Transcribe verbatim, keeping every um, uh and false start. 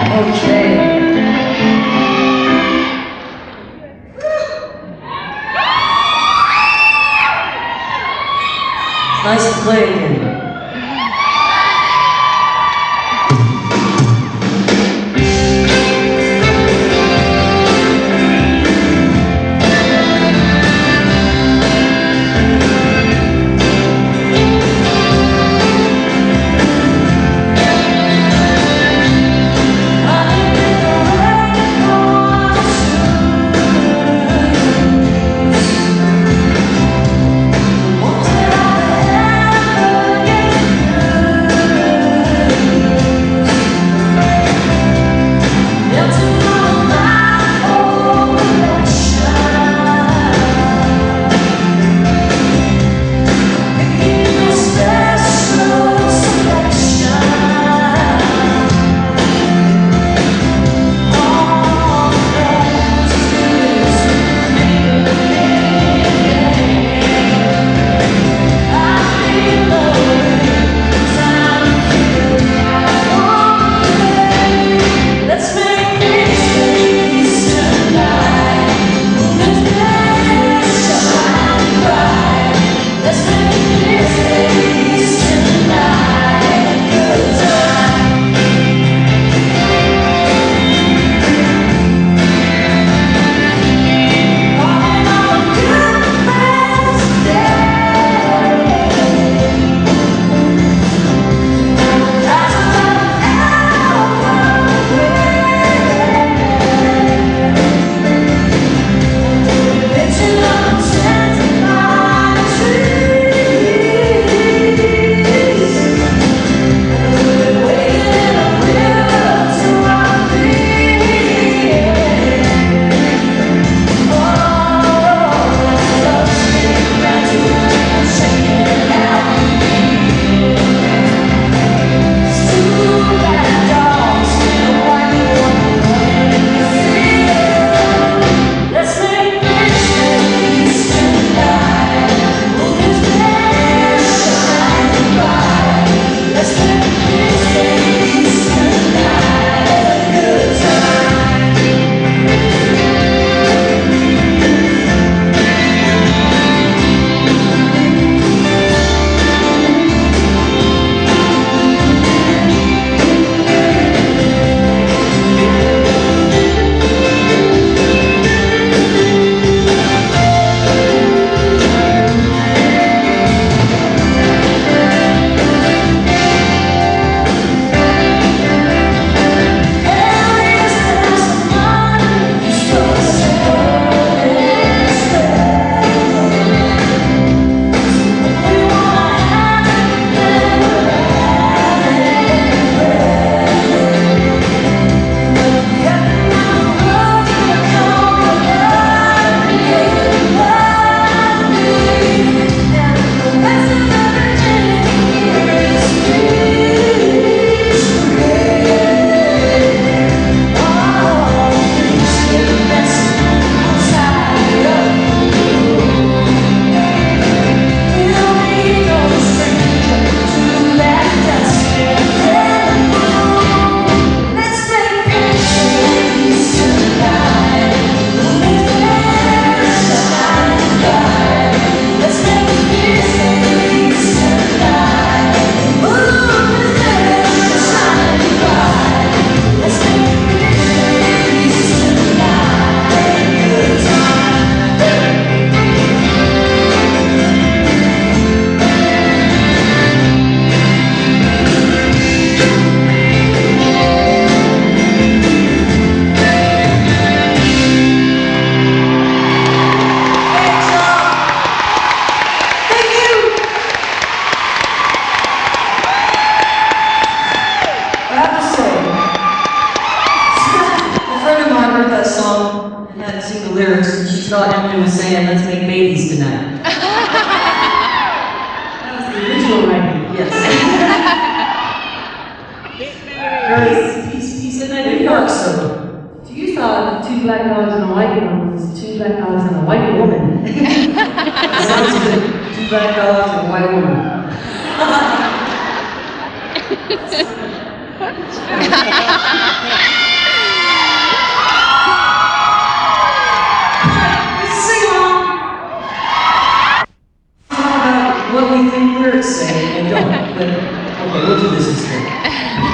Okay. It's nice to play again. Thought Emily was saying, let's make babies tonight. That was the original writing, yes. he, he said that in New York, so if you thought two black dogs and a white woman was two black dogs and a white woman. Sounds good. Two black dogs and a white woman. Sing along. It's all about what we think lyrics say and don't. But okay, we'll do this instead.